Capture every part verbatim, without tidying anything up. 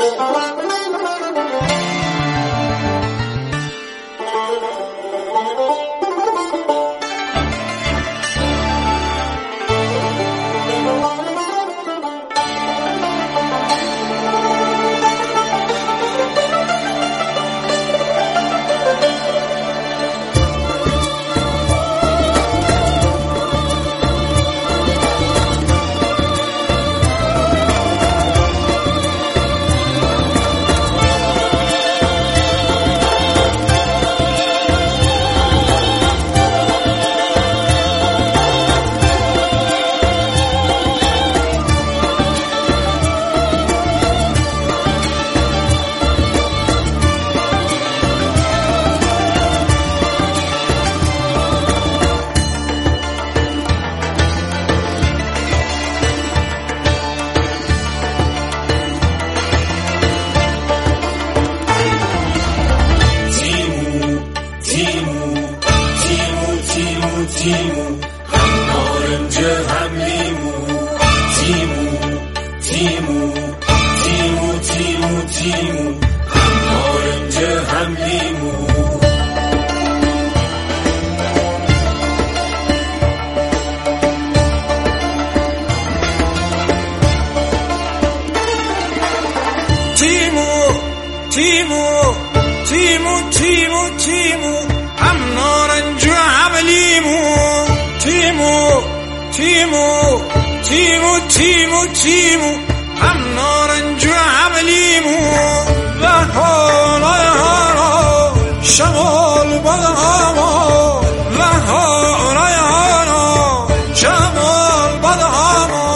تیمو هم نارنجه هم لیمو تیمو تیمو تیمو تیمو تیمو هم نارنجه هم لیمو تیمو تیمو تیمو تیمو تیمو هم نارنج و هم لیمو تیمو تیمو تیمو تیمو تیمو هم نارنج و هم لیمو بهار آیا شمال باداما بهار آیا شمال باداما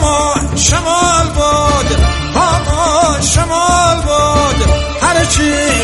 شمال باد، هاما شمال باد، هرچی